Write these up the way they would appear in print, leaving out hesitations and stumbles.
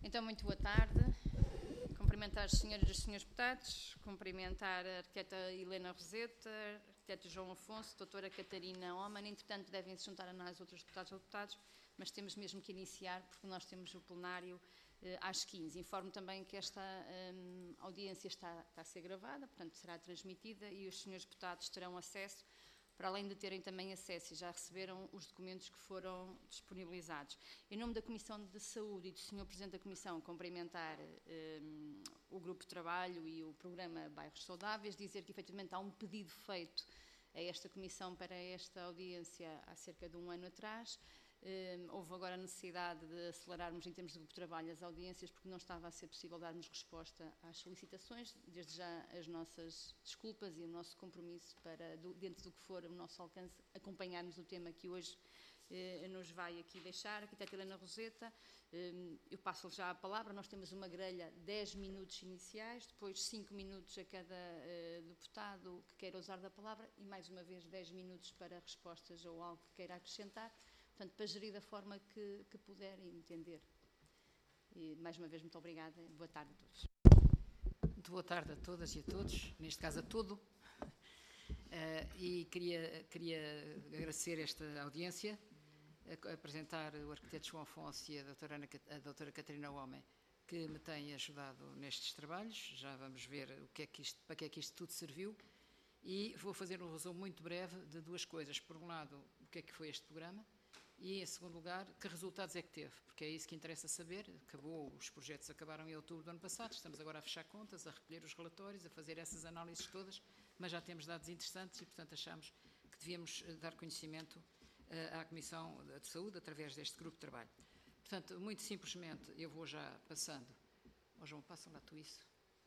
Então, muito boa tarde. Cumprimentar as senhoras e os senhores deputados, cumprimentar a arquiteta Helena Roseta, arquiteto João Afonso, doutora Catarina Homan. Entretanto, devem se juntar a nós outros deputados ou deputados, mas temos mesmo que iniciar, porque nós temos o plenário às 15. Informo também que esta audiência está a ser gravada, portanto será transmitida e os senhores deputados terão acesso, para além de terem também acesso e já receberam os documentos que foram disponibilizados. Em nome da Comissão de Saúde e do Sr. Presidente da Comissão, cumprimentar o Grupo de Trabalho e o Programa Bairros Saudáveis, dizer que efetivamente há um pedido feito a esta Comissão para esta audiência há cerca de um ano atrás. Houve agora a necessidade de acelerarmos em termos de grupo de trabalho as audiências porque não estava a ser possível darmos resposta às solicitações. Desde já as nossas desculpas e o nosso compromisso para, dentro do que for o nosso alcance, acompanharmos o tema que hoje nos vai aqui deixar. Arquiteta Helena Roseta, eu passo-lhe já a palavra. Nós temos uma grelha, 10 minutos iniciais, depois 5 minutos a cada deputado que queira usar da palavra e mais uma vez 10 minutos para respostas ou algo que queira acrescentar. Portanto, para gerir da forma que puder entender. E, mais uma vez, muito obrigada. Boa tarde a todos. Muito boa tarde a todas e a todos, neste caso a todo. E queria agradecer esta audiência, apresentar o arquiteto João Afonso e a doutora Catarina Homan, que me têm ajudado nestes trabalhos. Já vamos ver para que é que isto tudo serviu. E vou fazer um resumo muito breve de duas coisas. Por um lado, o que é que foi este programa? E, em segundo lugar, que resultados é que teve? Porque é isso que interessa saber. Os projetos acabaram em outubro do ano passado, estamos agora a fechar contas, a recolher os relatórios, a fazer essas análises todas, mas já temos dados interessantes e, portanto, achamos que devíamos dar conhecimento à Comissão de Saúde através deste grupo de trabalho. Portanto, muito simplesmente, eu vou já passando. João, passa lá tu isso.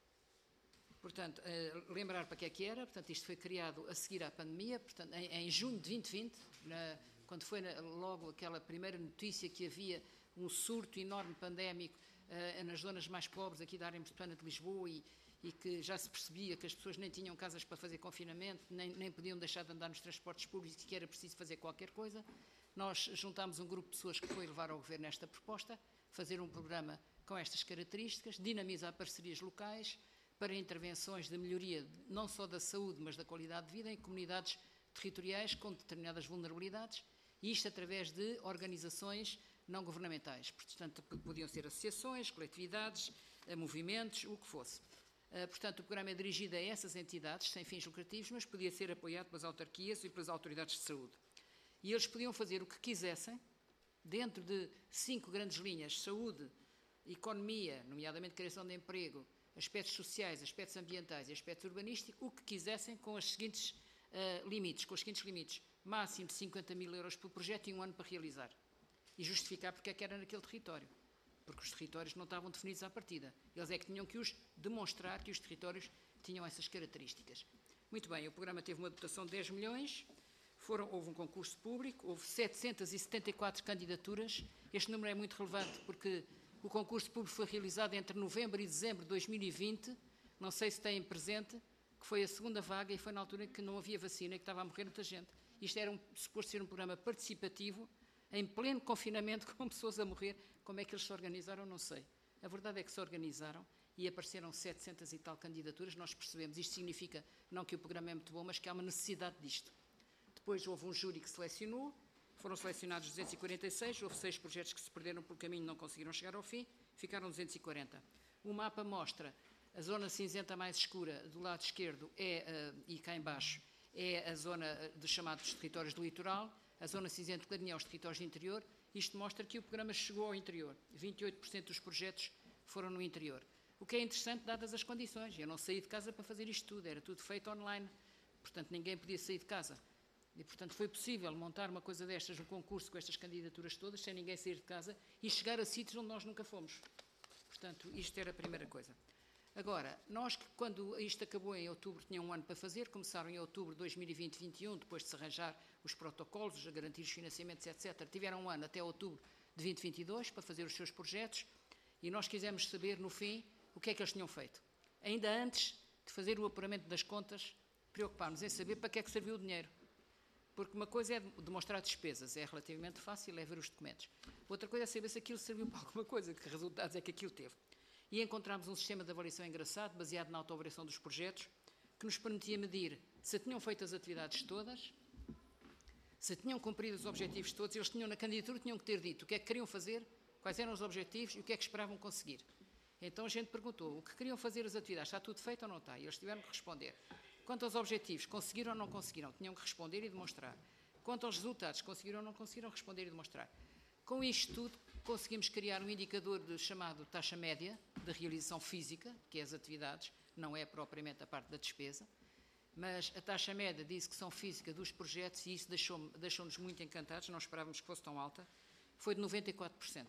Portanto, lembrar para que é que era. Portanto, isto foi criado a seguir à pandemia, portanto, em junho de 2020, quando foi logo aquela primeira notícia que havia um surto enorme pandémico nas zonas mais pobres aqui da área metropolitana de Lisboa e que já se percebia que as pessoas nem tinham casas para fazer confinamento, nem podiam deixar de andar nos transportes públicos e que era preciso fazer qualquer coisa, nós juntámos um grupo de pessoas que foi levar ao Governo esta proposta, fazer um programa com estas características, dinamizar parcerias locais para intervenções de melhoria não só da saúde, mas da qualidade de vida em comunidades territoriais com determinadas vulnerabilidades, e isto através de organizações não governamentais. Portanto, podiam ser associações, coletividades, movimentos, o que fosse. Portanto, o programa é dirigido a essas entidades sem fins lucrativos, mas podia ser apoiado pelas autarquias e pelas autoridades de saúde. E eles podiam fazer o que quisessem, dentro de 5 grandes linhas: saúde, economia, nomeadamente criação de emprego, aspectos sociais, aspectos ambientais e aspectos urbanísticos, o que quisessem com os seguintes limites. Máximo de 50 mil euros por projeto e um ano para realizar. E justificar porque é que era naquele território. Porque os territórios não estavam definidos à partida. Eles é que tinham que os demonstrar que os territórios tinham essas características. Muito bem, o programa teve uma dotação de 10 milhões, houve um concurso público, houve 774 candidaturas. Este número é muito relevante porque o concurso público foi realizado entre novembro e dezembro de 2020, não sei se têm presente, que foi a segunda vaga e foi na altura em que não havia vacina e que estava a morrer muita gente. Isto era suposto ser um programa participativo, em pleno confinamento, com pessoas a morrer. Como é que eles se organizaram, não sei. A verdade é que se organizaram e apareceram 700 e tal candidaturas. Nós percebemos, isto significa não que o programa é muito bom, mas que há uma necessidade disto. Depois houve um júri que selecionou, foram selecionados 246, houve 6 projetos que se perderam pelo caminho, não conseguiram chegar ao fim, ficaram 240. O mapa mostra a zona cinzenta mais escura do lado esquerdo e cá em baixo é a zona dos chamados territórios do litoral, a zona cinzenta clarinha aos territórios do interior. Isto mostra que o programa chegou ao interior. 28% dos projetos foram no interior. O que é interessante, dadas as condições. Eu não saí de casa para fazer isto tudo, era tudo feito online. Portanto, ninguém podia sair de casa. E, portanto, foi possível montar uma coisa destas, um concurso com estas candidaturas todas, sem ninguém sair de casa, e chegar a sítios onde nós nunca fomos. Portanto, isto era a primeira coisa. Agora, nós, quando isto acabou em outubro, tinham um ano para fazer, começaram em outubro de 2020-21, depois de se arranjar os protocolos, a garantir os financiamentos, etc. Tiveram um ano até outubro de 2022 para fazer os seus projetos e nós quisemos saber, no fim, o que é que eles tinham feito. Ainda antes de fazer o apuramento das contas, preocupámos em saber para que é que serviu o dinheiro. Porque uma coisa é demonstrar despesas, é relativamente fácil, é ver os documentos. Outra coisa é saber se aquilo serviu para alguma coisa, que resultados é que aquilo teve. E encontramos um sistema de avaliação engraçado, baseado na autoavaliação dos projetos, que nos permitia medir se tinham feito as atividades todas, se tinham cumprido os objetivos todos. Eles tinham, na candidatura, tinham que ter dito o que é que queriam fazer, quais eram os objetivos e o que é que esperavam conseguir. Então a gente perguntou o que queriam fazer as atividades, está tudo feito ou não está? E eles tiveram que responder. Quanto aos objetivos, conseguiram ou não conseguiram? Tinham que responder e demonstrar. Quanto aos resultados, conseguiram ou não conseguiram? Responder e demonstrar. Com isto tudo, conseguimos criar um indicador chamado taxa média de realização física, que é as atividades, não é propriamente a parte da despesa, mas a taxa média diz que são física dos projetos e isso deixou-nos muito encantados, não esperávamos que fosse tão alta, foi de 94%.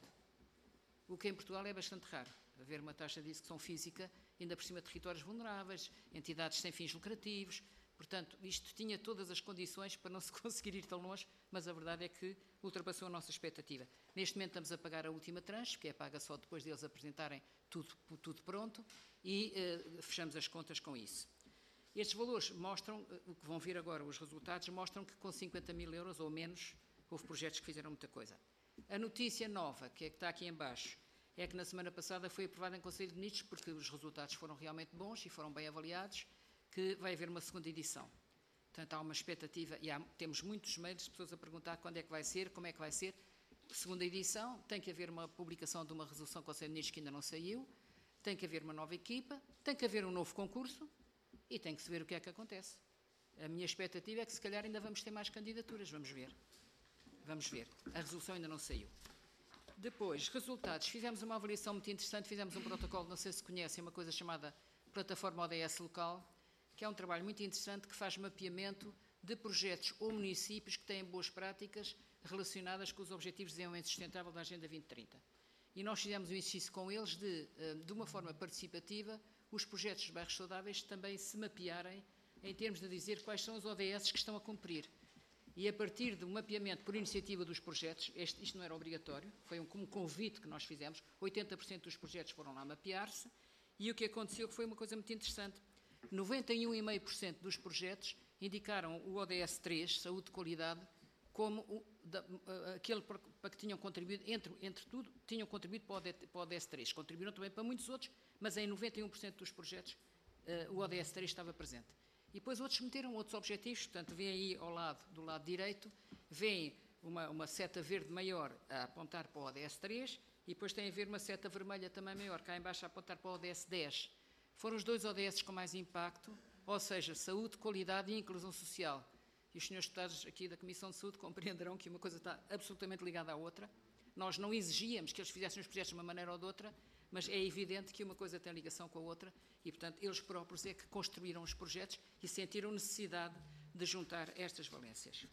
O que em Portugal é bastante raro, haver uma taxa de execução física, ainda por cima de territórios vulneráveis, entidades sem fins lucrativos. Portanto, isto tinha todas as condições para não se conseguir ir tão longe, mas a verdade é que ultrapassou a nossa expectativa. Neste momento estamos a pagar a última tranche, que é paga só depois deles apresentarem tudo pronto, e fechamos as contas com isso. Estes valores mostram, o que vão vir agora, os resultados, mostram que com 50 mil euros ou menos, houve projetos que fizeram muita coisa. A notícia nova, que está aqui em baixo, é que na semana passada foi aprovada em Conselho de Ministros, porque os resultados foram realmente bons e foram bem avaliados, que vai haver uma segunda edição. Portanto, há uma expectativa, e temos muitos mails de pessoas a perguntar quando é que vai ser, como é que vai ser. Segunda edição, tem que haver uma publicação de uma resolução do Conselho de Ministros que ainda não saiu, tem que haver uma nova equipa, tem que haver um novo concurso e tem que se ver o que é que acontece. A minha expectativa é que se calhar ainda vamos ter mais candidaturas, vamos ver. Vamos ver. A resolução ainda não saiu. Depois, resultados. Fizemos uma avaliação muito interessante, fizemos um protocolo, não sei se conhecem, uma coisa chamada Plataforma ODS Local, que é um trabalho muito interessante que faz mapeamento de projetos ou municípios que têm boas práticas relacionadas com os Objetivos de Desenvolvimento Sustentável da Agenda 2030. E nós fizemos um exercício com eles de uma forma participativa, os projetos dos bairros saudáveis também se mapearem em termos de dizer quais são os ODS que estão a cumprir. E a partir do mapeamento por iniciativa dos projetos, isto não era obrigatório, foi um convite que nós fizemos, 80% dos projetos foram lá mapear-se, e o que aconteceu foi uma coisa muito interessante. 91,5% dos projetos indicaram o ODS 3, Saúde de Qualidade, como aquele para que tinham contribuído, entre tudo, tinham contribuído para o ODS 3. Contribuíram também para muitos outros, mas em 91% dos projetos o ODS 3 estava presente. E depois outros meteram outros objetivos, portanto, vêem aí do lado direito, vêem uma seta verde maior a apontar para o ODS 3 e depois tem a ver uma seta vermelha também maior, cá em baixo a apontar para o ODS 10. Foram os dois ODS com mais impacto, ou seja, saúde, qualidade e inclusão social. E os senhores deputados aqui da Comissão de Saúde compreenderão que uma coisa está absolutamente ligada à outra. Nós não exigíamos que eles fizessem os projetos de uma maneira ou de outra, mas é evidente que uma coisa tem ligação com a outra e, portanto, eles próprios é que construíram os projetos e sentiram necessidade de juntar estas valências.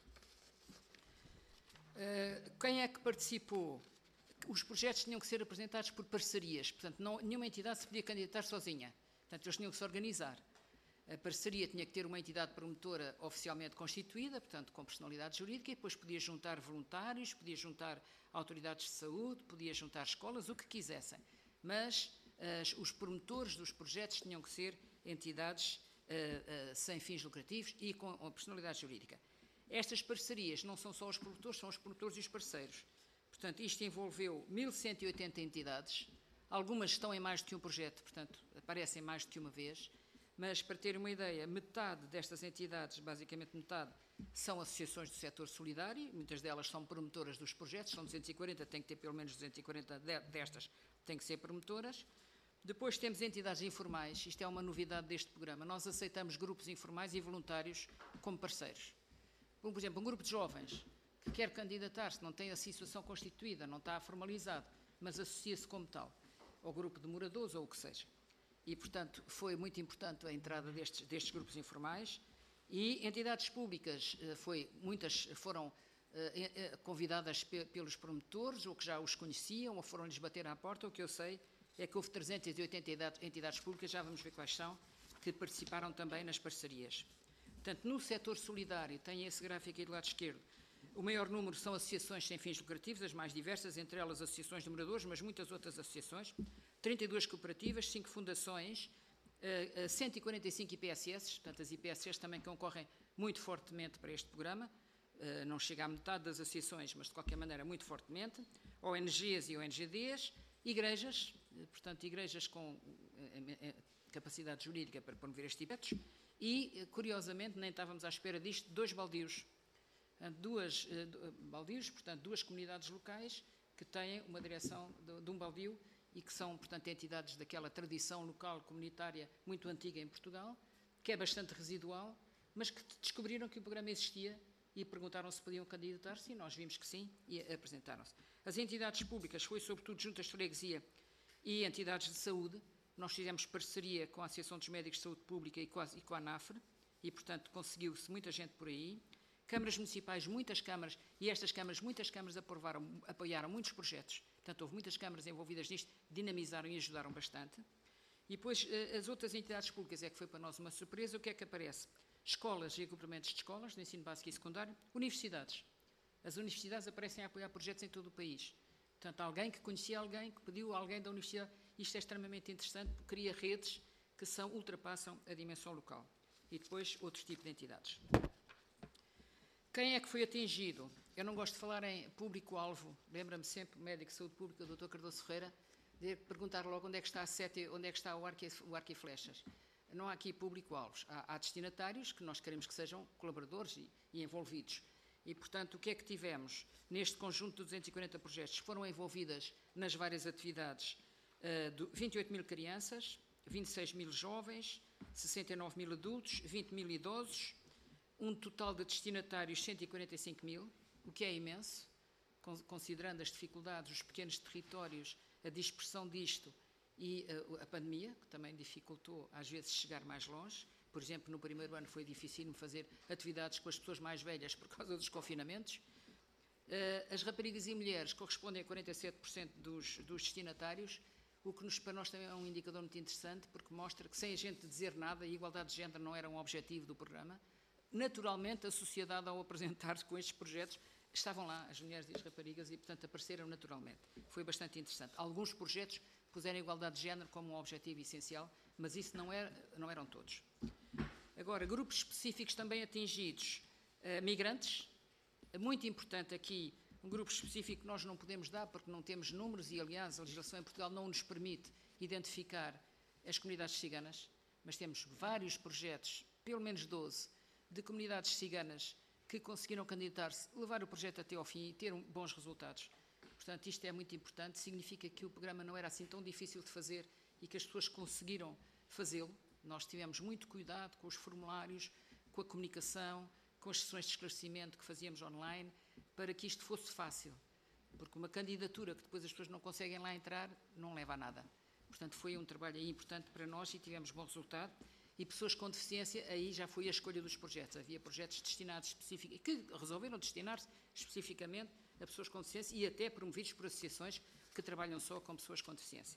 Quem é que participou? Os projetos tinham que ser apresentados por parcerias, portanto, nenhuma entidade se podia candidatar sozinha, portanto, eles tinham que se organizar. A parceria tinha que ter uma entidade promotora oficialmente constituída, portanto, com personalidade jurídica, e depois podia juntar voluntários, podia juntar autoridades de saúde, podia juntar escolas, o que quisessem. Mas os promotores dos projetos tinham que ser entidades sem fins lucrativos e com personalidade jurídica. Estas parcerias não são só os promotores, são os promotores e os parceiros. Portanto, isto envolveu 1.180 entidades, algumas estão em mais do que um projeto, portanto, aparecem mais do que uma vez, mas, para ter uma ideia, metade destas entidades, basicamente metade, são associações do setor solidário, muitas delas são promotoras dos projetos, são 240, tem que ter pelo menos 240 destas, têm que ser promotoras. Depois temos entidades informais, isto é uma novidade deste programa, nós aceitamos grupos informais e voluntários como parceiros. Por exemplo, um grupo de jovens que quer candidatar-se, não tem a situação constituída, não está formalizado, mas associa-se como tal, ou grupo de moradores ou o que seja. E, portanto, foi muito importante a entrada destes grupos informais e entidades públicas, muitas foram convidadas pelos promotores, ou que já os conheciam, ou foram-lhes bater à porta. O que eu sei é que houve 380 entidades públicas, já vamos ver quais são, que participaram também nas parcerias. Portanto, no setor solidário, tem esse gráfico aí do lado esquerdo, o maior número são associações sem fins lucrativos, as mais diversas, entre elas associações de moradores, mas muitas outras associações, 32 cooperativas, 5 fundações, 145 IPSS, portanto as IPSS também concorrem muito fortemente para este programa, não chega à metade das associações, mas de qualquer maneira muito fortemente, ONGs e ONGDs, igrejas, portanto, igrejas com capacidade jurídica para promover estes projetos, e, curiosamente, nem estávamos à espera disto, 2 baldios. Portanto, 2 comunidades locais que têm uma direção de um baldio e que são, portanto, entidades daquela tradição local comunitária muito antiga em Portugal, que é bastante residual, mas que descobriram que o programa existia e perguntaram se podiam candidatar-se, e nós vimos que sim, e apresentaram-se. As entidades públicas foi, sobretudo, juntas de freguesia e entidades de saúde. Nós fizemos parceria com a Associação dos Médicos de Saúde Pública e com a ANAFRE, e, portanto, conseguiu-se muita gente por aí. Câmaras municipais, muitas câmaras, e estas câmaras, muitas câmaras apoiaram muitos projetos. Portanto, houve muitas câmaras envolvidas nisto, dinamizaram e ajudaram bastante. E depois, as outras entidades públicas, é que foi para nós uma surpresa, o que é que aparece? Escolas e agrupamentos de escolas, de ensino básico e secundário, universidades. As universidades aparecem a apoiar projetos em todo o país. Portanto, alguém que conhecia alguém, que pediu a alguém da universidade. Isto é extremamente interessante, porque cria redes que ultrapassam a dimensão local. E depois, outros tipos de entidades. Quem é que foi atingido? Eu não gosto de falar em público-alvo. Lembra-me sempre, o médico de saúde pública, o Dr. Cardoso Ferreira, de perguntar logo onde é que está a seta, onde é que está o arco e flechas. Não há aqui público-alvos. Há destinatários que nós queremos que sejam colaboradores e envolvidos. E, portanto, o que é que tivemos neste conjunto de 240 projetos? Foram envolvidas nas várias atividades 28 mil crianças, 26 mil jovens, 69 mil adultos, 20 mil idosos, um total de destinatários 145 mil, o que é imenso, considerando as dificuldades, os pequenos territórios, a dispersão disto e a pandemia, que também dificultou às vezes chegar mais longe. Por exemplo, no primeiro ano foi difícil fazer atividades com as pessoas mais velhas por causa dos confinamentos. As raparigas e mulheres correspondem a 47% dos destinatários, o que para nós também é um indicador muito interessante, porque mostra que, sem a gente dizer nada, a igualdade de género não era um objetivo do programa. Naturalmente, a sociedade, ao apresentar-se com estes projetos, estavam lá as mulheres e as raparigas e, portanto, apareceram naturalmente. Foi bastante interessante. Alguns projetos puseram a igualdade de género como um objetivo essencial, mas isso não eram todos. Agora, grupos específicos também atingidos. Migrantes, muito importante aqui, um grupo específico que nós não podemos dar porque não temos números e, aliás, a legislação em Portugal não nos permite identificar as comunidades ciganas, mas temos vários projetos, pelo menos 12, de comunidades ciganas que conseguiram candidatar-se, levar o projeto até ao fim e ter bons resultados. Portanto, isto é muito importante, significa que o programa não era assim tão difícil de fazer e que as pessoas conseguiram fazê-lo. Nós tivemos muito cuidado com os formulários, com a comunicação, com as sessões de esclarecimento que fazíamos online, para que isto fosse fácil. Porque uma candidatura que depois as pessoas não conseguem lá entrar, não leva a nada. Portanto, foi um trabalho aí importante para nós e tivemos bom resultado. E pessoas com deficiência, aí já foi a escolha dos projetos. Havia projetos destinados especificamente, que resolveram destinar-se especificamente a pessoas com deficiência e até promovidos por associações que trabalham só com pessoas com deficiência.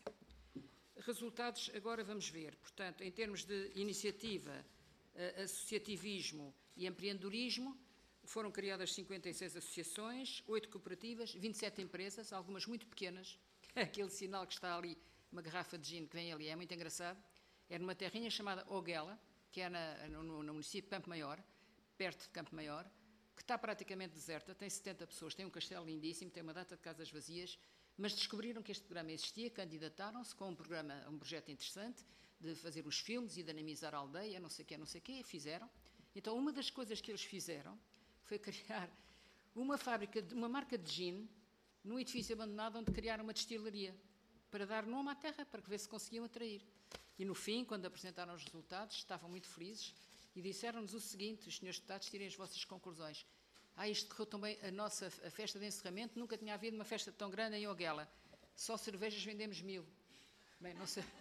Resultados, agora vamos ver. Portanto, em termos de iniciativa, associativismo e empreendedorismo, foram criadas 56 associações, 8 cooperativas, 27 empresas, algumas muito pequenas. Aquele sinal que está ali, uma garrafa de gin que vem ali, é muito engraçado. É numa terrinha chamada Oguela, que é no município de Campo Maior, perto de Campo Maior, que está praticamente deserta, tem 70 pessoas, tem um castelo lindíssimo, tem uma data de casas vazias, mas descobriram que este programa existia, candidataram-se com um projeto interessante de fazer os filmes e dinamizar a aldeia, não sei o quê, e fizeram. Então, uma das coisas que eles fizeram foi criar uma fábrica, uma marca de gin, num edifício abandonado onde criaram uma destilaria, para dar nome à terra, para ver se conseguiam atrair. E no fim, quando apresentaram os resultados, estavam muito felizes e disseram-nos o seguinte: os senhores deputados, tirem as vossas conclusões. Isto correu tão bem, a festa de encerramento, nunca tinha havido uma festa tão grande em Oguela. Só cervejas vendemos 1000. Bem,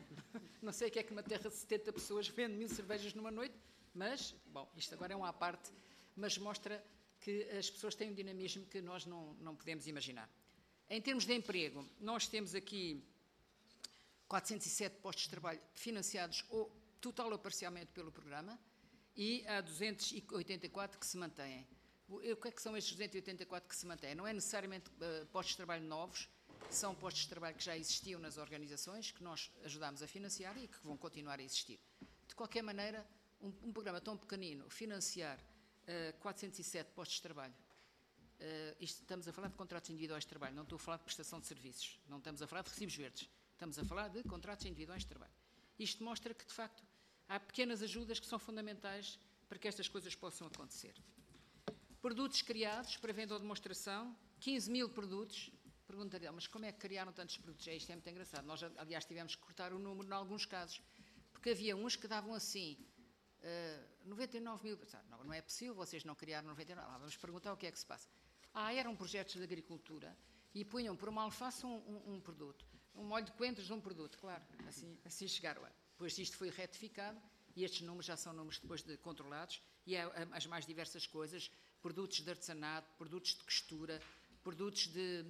não sei o que é que uma terra de 70 pessoas vende 1000 cervejas numa noite, mas, bom, isto agora é uma à parte, mas mostra que as pessoas têm um dinamismo que nós não podemos imaginar. Em termos de emprego, nós temos aqui 407 postos de trabalho financiados total ou parcialmente pelo programa e há 284 que se mantêm. O que é que são estes 284 que se mantêm? Não é necessariamente postos de trabalho novos, são postos de trabalho que já existiam nas organizações, que nós ajudámos a financiar e que vão continuar a existir. De qualquer maneira, um programa tão pequenino, financiar 407 postos de trabalho Estamos a falar de contratos individuais de trabalho, não estou a falar de prestação de serviços, não estamos a falar de recibos verdes, estamos a falar de contratos individuais de trabalho. Isto mostra que, de facto, há pequenas ajudas que são fundamentais para que estas coisas possam acontecer. Produtos criados para venda ou demonstração, 15 mil produtos. Perguntaria, mas como é que criaram tantos produtos? Isto é muito engraçado. Nós, aliás, tivemos que cortar o número em alguns casos, porque havia uns que davam assim, 99 mil. Não é possível, vocês não criaram 99. Vamos perguntar o que é que se passa. Eram projetos de agricultura e punham por uma alface um produto, um molho de coentros um produto, claro, assim chegaram. Depois isto foi retificado e estes números já são números depois de controlados e as mais diversas coisas, produtos de artesanato, produtos de costura, produtos de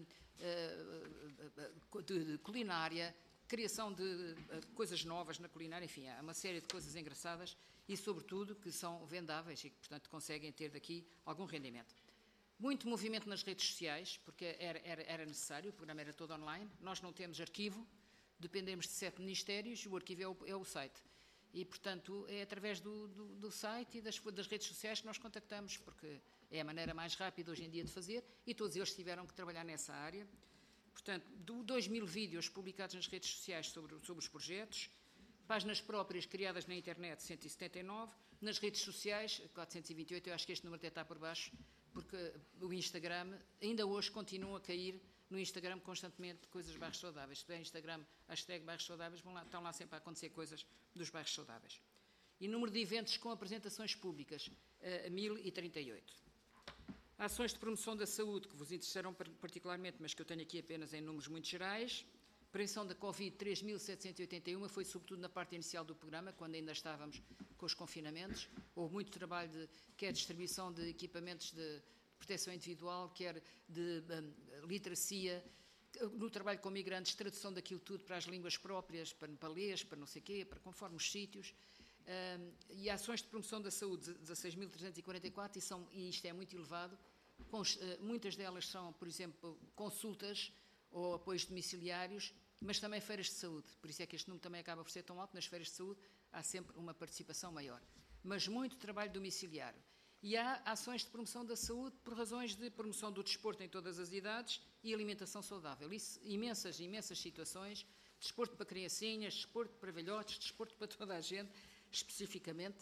culinária, criação de coisas novas na culinária, enfim, há uma série de coisas engraçadas e, sobretudo, que são vendáveis e que, portanto, conseguem ter daqui algum rendimento. Muito movimento nas redes sociais, porque era necessário, o programa era todo online. Nós não temos arquivo, dependemos de 7 ministérios e o arquivo é o site. E, portanto, é através do site e das redes sociais que nós contactamos, porque é a maneira mais rápida hoje em dia de fazer e todos eles tiveram que trabalhar nessa área. Portanto, 2.000 vídeos publicados nas redes sociais sobre os projetos, páginas próprias criadas na internet, 179, nas redes sociais, 428, eu acho que este número até está por baixo, porque o Instagram, ainda hoje continua a cair no Instagram constantemente coisas de bairros saudáveis. Se tiver Instagram, hashtag bairros saudáveis, estão lá sempre a acontecer coisas dos bairros saudáveis. E número de eventos com apresentações públicas, 1.038. Ações de promoção da saúde, que vos interessaram particularmente, mas que eu tenho aqui apenas em números muito gerais. Prevenção da Covid, 3.781, foi sobretudo na parte inicial do programa, quando ainda estávamos com os confinamentos. Houve muito trabalho, quer distribuição de equipamentos de proteção individual, quer de literacia, no trabalho com migrantes, tradução daquilo tudo para as línguas próprias, para nepalês, para não sei o quê, para conforme os sítios. E ações de promoção da saúde, 16.344, e isto é muito elevado. Muitas delas são, por exemplo, consultas ou apoios domiciliários, mas também feiras de saúde. Por isso é que este número também acaba por ser tão alto. Nas feiras de saúde há sempre uma participação maior. Mas muito trabalho domiciliário. E há ações de promoção da saúde por razões de promoção do desporto em todas as idades e alimentação saudável. Isso, imensas situações. Desporto para criancinhas, desporto para velhotes, desporto para toda a gente, especificamente,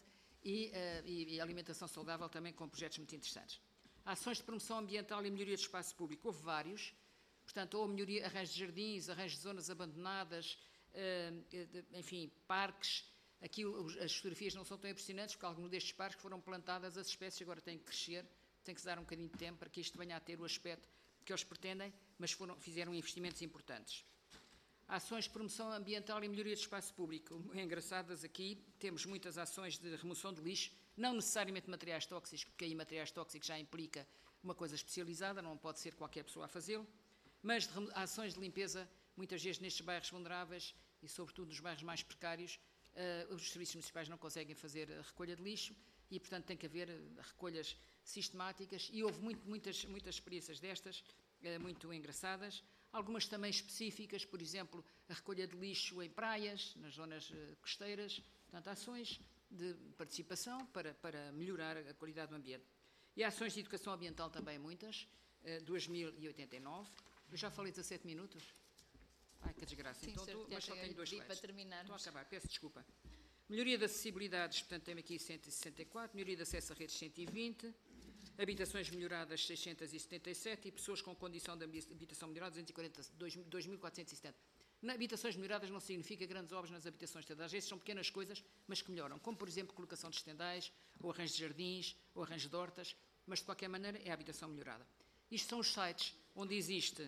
e alimentação saudável também com projetos muito interessantes. Ações de promoção ambiental e melhoria do espaço público. Houve vários. Portanto, ou melhoria, arranjos de jardins, arranjos de zonas abandonadas, enfim, parques. Aqui as fotografias não são tão impressionantes, porque alguns destes parques foram plantadas, as espécies agora têm que crescer, tem que se dar um bocadinho de tempo para que isto venha a ter o aspecto que eles pretendem, mas fizeram investimentos importantes. Ações de promoção ambiental e melhoria do espaço público. Engraçadas aqui, temos muitas ações de remoção de lixo, não necessariamente materiais tóxicos, porque aí materiais tóxicos já implica uma coisa especializada, não pode ser qualquer pessoa a fazê-lo, mas ações de limpeza, muitas vezes nestes bairros vulneráveis e sobretudo nos bairros mais precários, os serviços municipais não conseguem fazer a recolha de lixo e, portanto, tem que haver recolhas sistemáticas e houve muitas experiências destas, muito engraçadas. Algumas também específicas, por exemplo, a recolha de lixo em praias, nas zonas costeiras, portanto, ações de participação para melhorar a qualidade do ambiente. E ações de educação ambiental também muitas, 2.089. Eu já falei 17 minutos? Ai, que desgraça. Sim, então, mas só tenho 2 slides. Para terminar. Estou a acabar, peço desculpa. Melhoria de acessibilidades, portanto, temos aqui 164, melhoria de acesso a redes 120, habitações melhoradas 677 e pessoas com condição de habitação melhorada 2.470. Na habitações melhoradas não significa grandes obras nas habitações, às vezes são pequenas coisas, mas que melhoram, como por exemplo colocação de estendais, ou arranjo de jardins, ou arranjo de hortas, mas de qualquer maneira é a habitação melhorada. Isto são os sites onde existe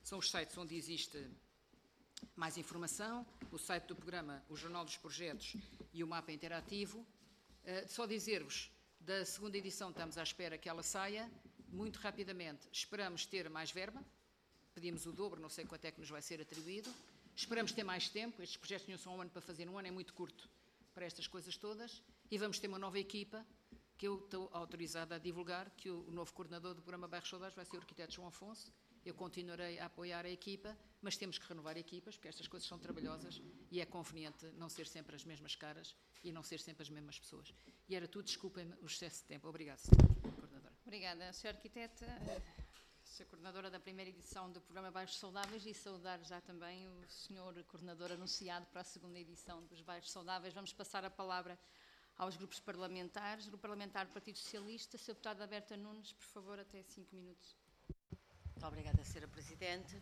mais informação, o site do programa, o Jornal dos Projetos e o mapa interativo. Só dizer-vos, da segunda edição estamos à espera que ela saia, muito rapidamente esperamos ter mais verba, pedimos o dobro, não sei quanto é que nos vai ser atribuído, esperamos ter mais tempo, estes projetos tinham só um ano para fazer, um ano é muito curto para estas coisas todas, e vamos ter uma nova equipa, que eu estou autorizada a divulgar, que o novo coordenador do programa Bairros Saudáveis vai ser o arquiteto João Afonso. Eu continuarei a apoiar a equipa, mas temos que renovar equipas, porque estas coisas são trabalhosas e é conveniente não ser sempre as mesmas caras e não ser sempre as mesmas pessoas. E era tudo, desculpem-me o excesso de tempo. Obrigada, Sra. Coordenadora. Obrigada, Sra. Arquiteta. Sr. Coordenadora da primeira edição do programa Bairros Saudáveis e saudar já também o Sr. Coordenador anunciado para a segunda edição dos Bairros Saudáveis. Vamos passar a palavra aos grupos parlamentares. Grupo Parlamentar do Partido Socialista, Sr. Deputado Alberto Nunes, por favor, até 5 minutos. Muito obrigada, Sra. Presidente.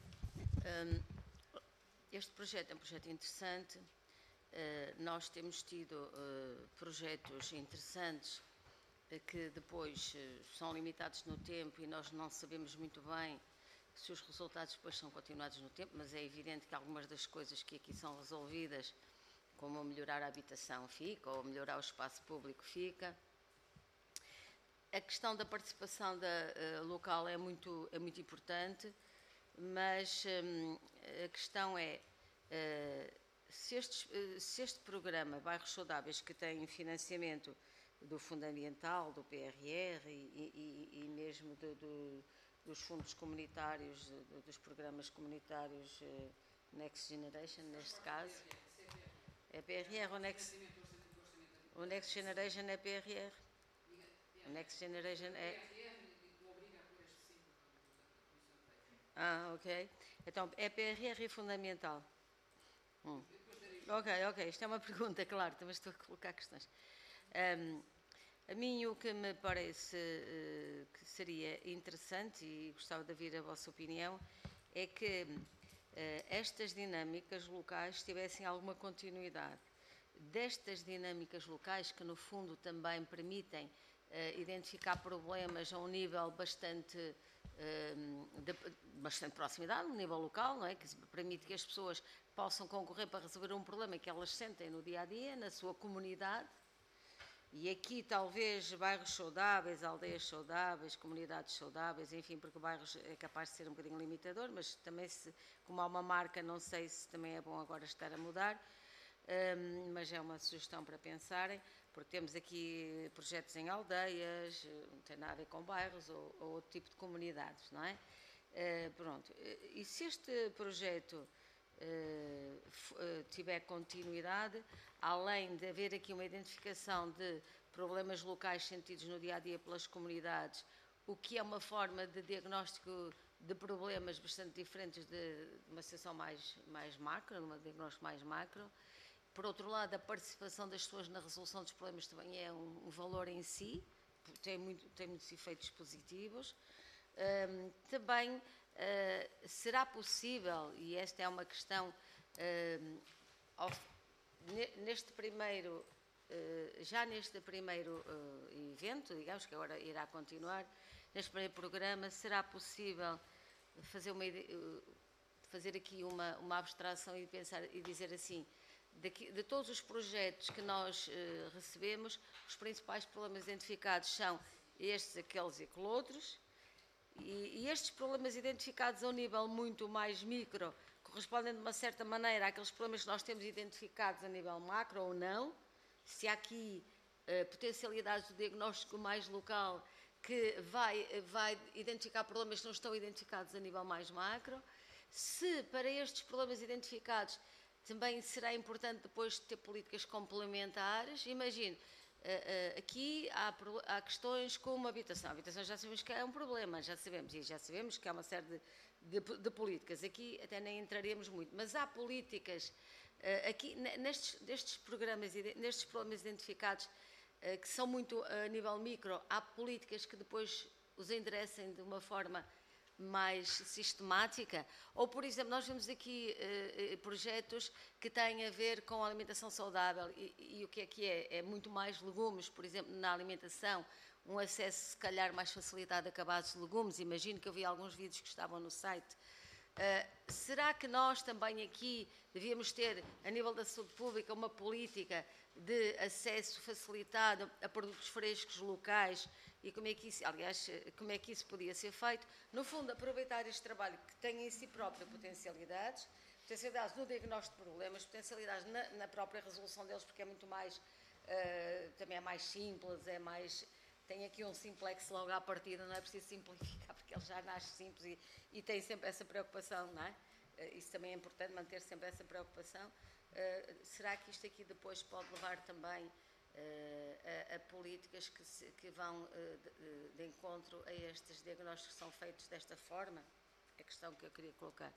Este projeto é um projeto interessante. Nós temos tido projetos interessantes que depois são limitados no tempo e nós não sabemos muito bem se os resultados depois são continuados no tempo, mas é evidente que algumas das coisas que aqui são resolvidas, como melhorar a habitação, fica, ou melhorar o espaço público, fica. A questão da participação local é muito importante, mas a questão é, se este programa Bairros Saudáveis, que tem financiamento do Fundo Ambiental, do PRR e mesmo dos fundos comunitários, dos programas comunitários Next Generation, neste caso. É PRR ou Next? O Next Generation é PRR? O Next Generation é... ok. Então, é PRR e fundamental. Ok. Isto é uma pergunta, claro, também estou a colocar questões. A mim o que me parece que seria interessante, e gostava de ouvir a vossa opinião, é que estas dinâmicas locais tivessem alguma continuidade. Destas dinâmicas locais, que no fundo também permitem identificar problemas a um nível bastante proximidade, no nível local, não é? Que permite que as pessoas possam concorrer para resolver um problema que elas sentem no dia-a-dia, na sua comunidade. E aqui talvez bairros saudáveis, aldeias saudáveis, comunidades saudáveis, enfim, porque bairros é capaz de ser um bocadinho limitador, mas também como há uma marca, não sei se também é bom agora estar a mudar, mas é uma sugestão para pensarem, porque temos aqui projetos em aldeias, não tem nada a ver com bairros ou outro tipo de comunidades, não é? Pronto, e se este projeto tiver continuidade, além de haver aqui uma identificação de problemas locais sentidos no dia-a-dia pelas comunidades, o que é uma forma de diagnóstico de problemas bastante diferentes de uma situação mais macro, de um diagnóstico mais macro. Por outro lado, a participação das pessoas na resolução dos problemas também é um valor em si, tem muitos efeitos positivos. Também será possível, e esta é uma questão, neste primeiro evento, digamos, que agora irá continuar, neste primeiro programa, será possível fazer aqui uma abstração e pensar e dizer assim, de todos os projetos que nós recebemos, os principais problemas identificados são estes, aqueles e aqueles outros, e estes problemas identificados a um nível muito mais micro correspondem de uma certa maneira àqueles problemas que nós temos identificados a nível macro ou não. Se há aqui potencialidades do diagnóstico mais local que vai identificar problemas que não estão identificados a nível mais macro. Se para estes problemas identificados também será importante depois ter políticas complementares. Imagine, aqui há questões como a habitação. A habitação já sabemos que é um problema, já sabemos que há uma série de políticas. Aqui até nem entraremos muito, mas há políticas aqui nestes programas, nestes problemas identificados que são muito a nível micro, há políticas que depois os enderecem de uma forma mais sistemática, ou, por exemplo, nós vemos aqui projetos que têm a ver com a alimentação saudável e o que é? É muito mais legumes, por exemplo, na alimentação, um acesso, se calhar, mais facilitado a acabados de legumes. Imagino que eu vi alguns vídeos que estavam no site. Será que nós também aqui devíamos ter, a nível da saúde pública, uma política de acesso facilitado a produtos frescos locais e como é que isso podia ser feito? No fundo, aproveitar este trabalho que tem em si próprio potencialidades no diagnóstico de problemas, potencialidades na própria resolução deles, porque é muito mais, também é mais simples, tem aqui um simplex logo à partida, não é preciso simplificar, porque ele já nasce simples e tem sempre essa preocupação, não é? Isso também é importante, manter sempre essa preocupação. Será que isto aqui depois pode levar também a políticas que vão de encontro a estes diagnósticos que são feitos desta forma? É a questão que eu queria colocar.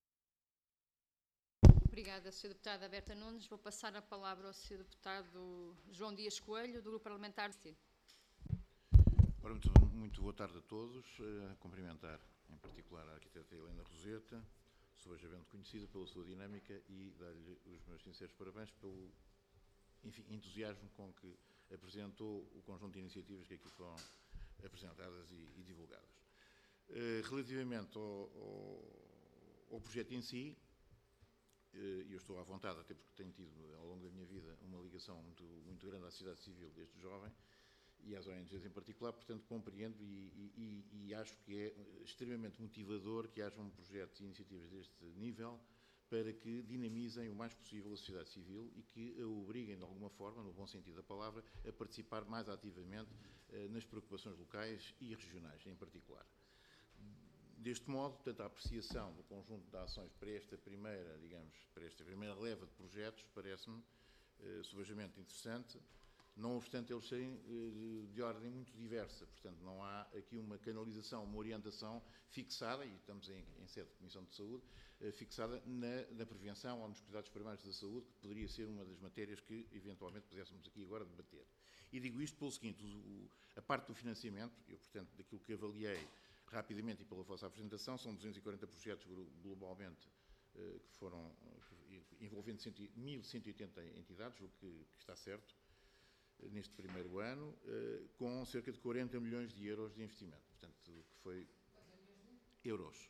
Obrigada, Sra. Deputada Berta Nunes. Vou passar a palavra ao Sr. Deputado João Dias Coelho, do Grupo Parlamentar do PSD. Ora, muito boa tarde a todos. Cumprimentar, em particular, a arquiteta Helena Roseta, sobejamente conhecida pela sua dinâmica, e dar-lhe os meus sinceros parabéns pelo, enfim, entusiasmo com que apresentou o conjunto de iniciativas que aqui foram apresentadas e divulgadas. Relativamente ao projeto em si, eu estou à vontade, até porque tenho tido, ao longo da minha vida, uma ligação muito grande à sociedade civil desde jovem e às ONGs em particular, portanto compreendo e acho que é extremamente motivador que haja um projeto e iniciativas deste nível para que dinamizem o mais possível a sociedade civil e que a obriguem, de alguma forma, no bom sentido da palavra, a participar mais ativamente nas preocupações locais e regionais, em particular. Deste modo, portanto, a apreciação do conjunto de ações para esta primeira, digamos, para esta primeira leva de projetos, parece-me sobejamente interessante, não obstante eles serem de ordem muito diversa. Portanto, não há aqui uma canalização, uma orientação fixada, e estamos em sede de Comissão de Saúde, fixada na prevenção ou nos cuidados primários da saúde, que poderia ser uma das matérias que, eventualmente, pudéssemos aqui agora debater. E digo isto pelo seguinte, a parte do financiamento, eu, portanto, daquilo que avaliei rapidamente e pela vossa apresentação, são 240 projetos globalmente que foram envolvendo 1.180 entidades, o que está certo, neste primeiro ano, com cerca de 40 milhões de euros de investimento. Portanto, que foi euros.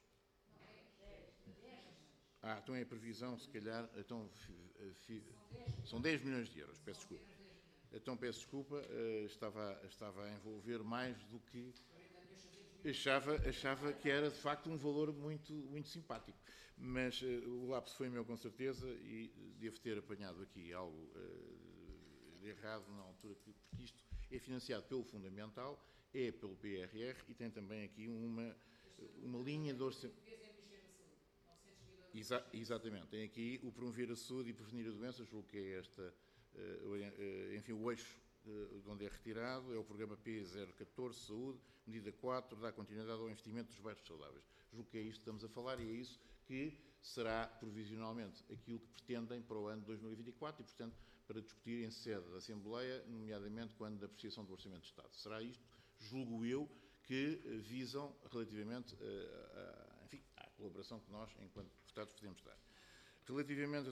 Então é a previsão, se calhar, então, são 10 milhões de euros, peço desculpa. Então, peço desculpa, estava a envolver mais do que... Achava que era, de facto, um valor muito simpático. Mas o lapso foi meu, com certeza, e devo ter apanhado aqui algo de errado na altura, porque isto é financiado pelo Fundamental, é pelo PRR e tem também aqui uma linha de orçamento. Exatamente, tem aqui o promover a saúde e prevenir a doença, julgo que é enfim, o eixo de onde é retirado, é o programa P014, Saúde, medida 4, dá continuidade ao investimento dos bairros saudáveis. Julgo que é isto que estamos a falar e é isso que será provisionalmente aquilo que pretendem para o ano de 2024 e, portanto, para discutir em sede da Assembleia, nomeadamente quando da apreciação do Orçamento de Estado. Será isto, julgo eu, que visam relativamente enfim, à colaboração que nós, enquanto deputados, podemos dar. Relativamente a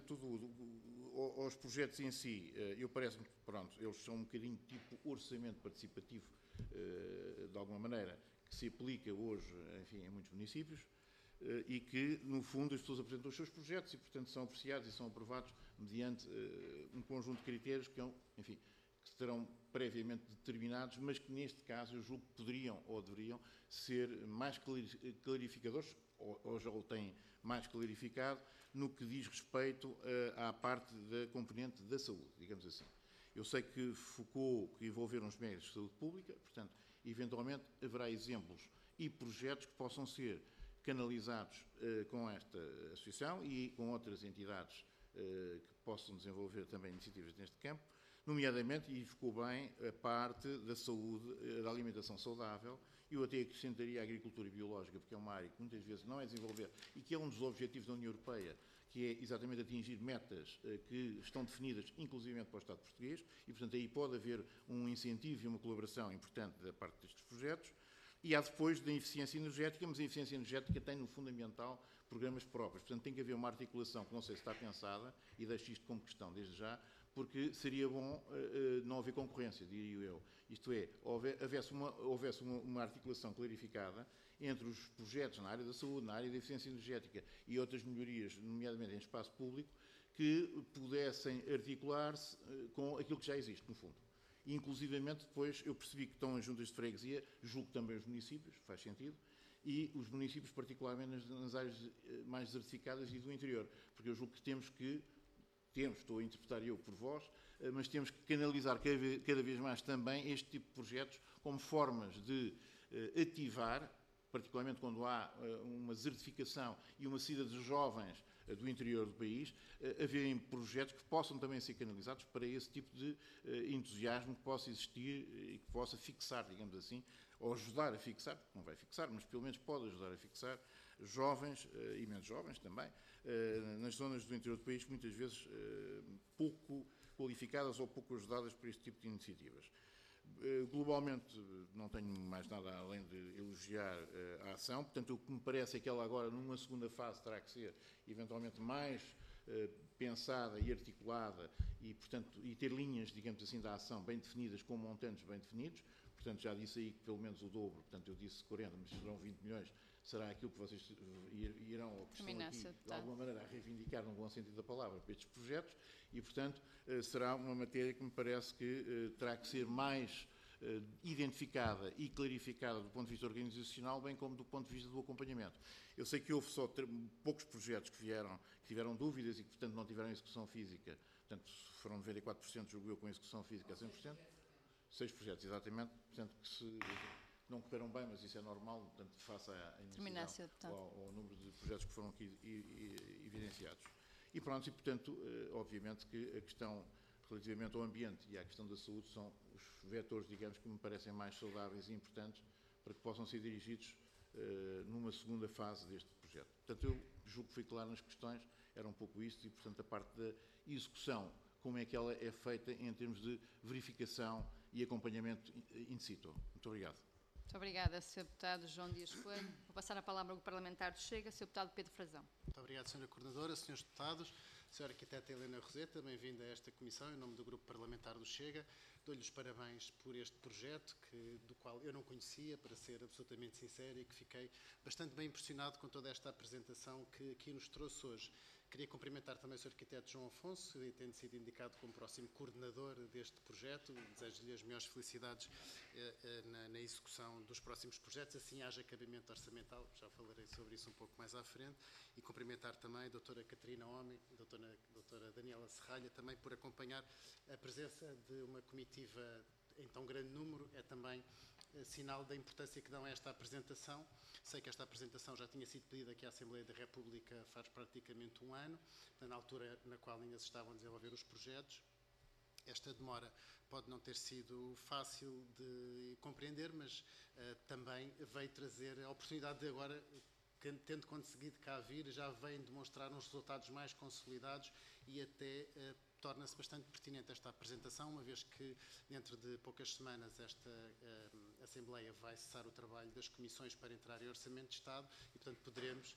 aos projetos em si, eu parece-me que, pronto, eles são um bocadinho tipo orçamento participativo, de alguma maneira, que se aplica hoje, enfim, em muitos municípios, e que, no fundo, as pessoas apresentam os seus projetos e, portanto, são apreciados e são aprovados mediante um conjunto de critérios que, enfim, que estarão previamente determinados, mas que, neste caso, eu julgo que poderiam ou deveriam ser mais clarificadores, ou já o têm mais clarificado, no que diz respeito à parte da componente da saúde, digamos assim. Eu sei que focou, que envolveram os médicos de saúde pública, portanto, eventualmente haverá exemplos e projetos que possam ser canalizados com esta associação e com outras entidades que possam desenvolver também iniciativas neste campo, nomeadamente, e ficou bem, a parte da saúde, da alimentação saudável. Eu até acrescentaria a agricultura biológica, porque é uma área que muitas vezes não é desenvolvida e que é um dos objetivos da União Europeia, que é exatamente atingir metas que estão definidas, inclusivamente para o Estado português, e, portanto, aí pode haver um incentivo e uma colaboração importante da parte destes projetos. E há depois da eficiência energética, mas a eficiência energética tem no fundamental programas próprios. Portanto, tem que haver uma articulação que não sei se está pensada, e deixo isto como questão desde já, porque seria bom não haver concorrência, diria eu. Isto é, houvesse uma articulação clarificada entre os projetos na área da saúde, na área da eficiência energética e outras melhorias, nomeadamente em espaço público, que pudessem articular-se com aquilo que já existe, no fundo. E, inclusivamente, depois eu percebi que estão as juntas de freguesia, julgo também os municípios, faz sentido, e os municípios particularmente nas áreas mais desertificadas e do interior, porque eu julgo que estou a interpretar eu por vós, mas temos que canalizar cada vez mais também este tipo de projetos como formas de ativar, particularmente quando há uma desertificação e uma saída de jovens do interior do país, haverem projetos que possam também ser canalizados para esse tipo de entusiasmo que possa existir e que possa fixar, digamos assim, ou ajudar a fixar, não vai fixar, mas pelo menos pode ajudar a fixar jovens e menos jovens também, nas zonas do interior do país, muitas vezes pouco qualificadas ou pouco ajudadas por este tipo de iniciativas. Globalmente, não tenho mais nada além de elogiar a ação, portanto, o que me parece é que ela agora, numa segunda fase, terá que ser eventualmente mais pensada e articulada e, portanto, e ter linhas, digamos assim, da ação bem definidas, com montantes bem definidos. Portanto, já disse aí que pelo menos o dobro, portanto, eu disse 40, mas serão 20 milhões, será aquilo que vocês irão, ou que estão aqui, de alguma maneira, a reivindicar, no bom sentido da palavra, para estes projetos, e, portanto, será uma matéria que me parece que terá que ser mais identificada e clarificada do ponto de vista organizacional, bem como do ponto de vista do acompanhamento. Eu sei que houve só poucos projetos que tiveram dúvidas e que, portanto, não tiveram execução física, portanto, foram 94%, julgo eu, com execução física a 100%. 6 projetos, exatamente, portanto, que não correram bem, mas isso é normal, portanto, face à imensidão ao número de projetos que foram aqui evidenciados. E pronto, e portanto, obviamente que a questão relativamente ao ambiente e à questão da saúde são os vetores, digamos, que me parecem mais saudáveis e importantes para que possam ser dirigidos numa segunda fase deste projeto. Portanto, eu julgo que foi claro nas questões, era um pouco isto, e portanto a parte da execução, como é que ela é feita em termos de verificação e acompanhamento in situ. Muito obrigado. Muito obrigada, Sr. Deputado João Dias Coelho. Vou passar a palavra ao Parlamentar do Chega, Sr. Deputado Pedro Frazão. Muito obrigado, Sra. Coordenadora, Srs. Deputados, Sra. Arquiteta Helena Roseta, bem-vinda a esta Comissão, em nome do Grupo Parlamentar do Chega. Dou-lhe os parabéns por este projeto, do qual eu não conhecia, para ser absolutamente sincero, e que fiquei bastante bem impressionado com toda esta apresentação que aqui nos trouxe hoje. Queria cumprimentar também o Sr. Arquiteto João Afonso, tendo sido indicado como próximo coordenador deste projeto. Desejo-lhe as melhores felicidades na execução dos próximos projetos, assim haja cabimento orçamental, já falarei sobre isso um pouco mais à frente, e cumprimentar também a doutora Catarina Homem, a doutora Daniela Serralha, também por acompanhar a presença de uma comitiva em tão grande número, é também sinal da importância que dão a esta apresentação. Sei que esta apresentação já tinha sido pedida aqui à Assembleia da República faz praticamente um ano, na altura na qual ainda se estavam a desenvolver os projetos. Esta demora pode não ter sido fácil de compreender, mas também veio trazer a oportunidade de agora, tendo conseguido cá vir, já vem demonstrar uns resultados mais consolidados e até torna-se bastante pertinente esta apresentação, uma vez que dentro de poucas semanas esta Assembleia vai cessar o trabalho das comissões para entrar em Orçamento de Estado e, portanto, poderemos,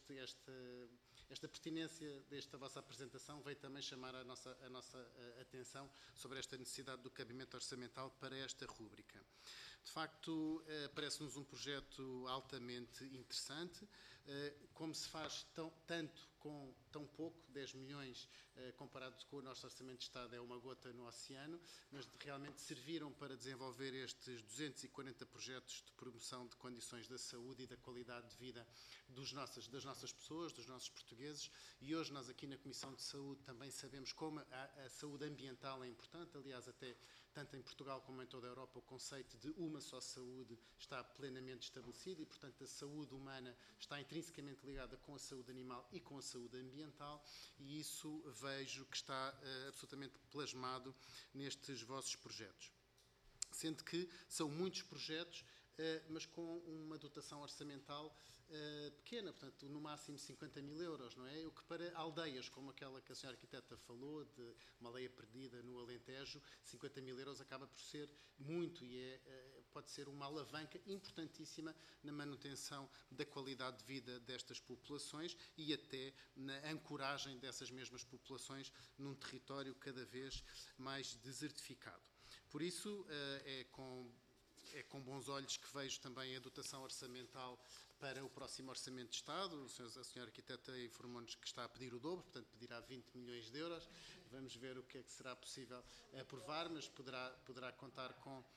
esta pertinência desta vossa apresentação veio também chamar a nossa atenção sobre esta necessidade do cabimento orçamental para esta rúbrica. De facto, parece-nos um projeto altamente interessante. Como se faz tanto com tão pouco, 10 milhões, comparado com o nosso Orçamento de Estado, é uma gota no oceano, mas realmente serviram para desenvolver estes 240 projetos de promoção de condições da saúde e da qualidade de vida das nossas pessoas, dos nossos portugueses, e hoje nós aqui na Comissão de Saúde também sabemos como a saúde ambiental é importante. Aliás, até tanto em Portugal como em toda a Europa, o conceito de uma só saúde está plenamente estabelecido e, portanto, a saúde humana está intrinsecamente ligada com a saúde animal e com a saúde ambiental, e isso vejo que está absolutamente plasmado nestes vossos projetos. Sendo que são muitos projetos, mas com uma dotação orçamental pequena, portanto, no máximo 50 mil euros, não é? O que para aldeias como aquela que a Sra. Arquiteta falou, de uma aldeia perdida no Alentejo, 50 mil euros acaba por ser muito e pode ser uma alavanca importantíssima na manutenção da qualidade de vida destas populações e até na ancoragem dessas mesmas populações num território cada vez mais desertificado. Por isso, é com bons olhos que vejo também a dotação orçamental para o próximo Orçamento de Estado. A Sra. Arquiteta informou-nos que está a pedir o dobro, portanto pedirá 20 milhões de euros. Vamos ver o que é que será possível aprovar, mas poderá contar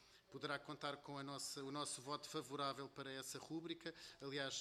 com o nosso voto favorável para essa rúbrica. Aliás,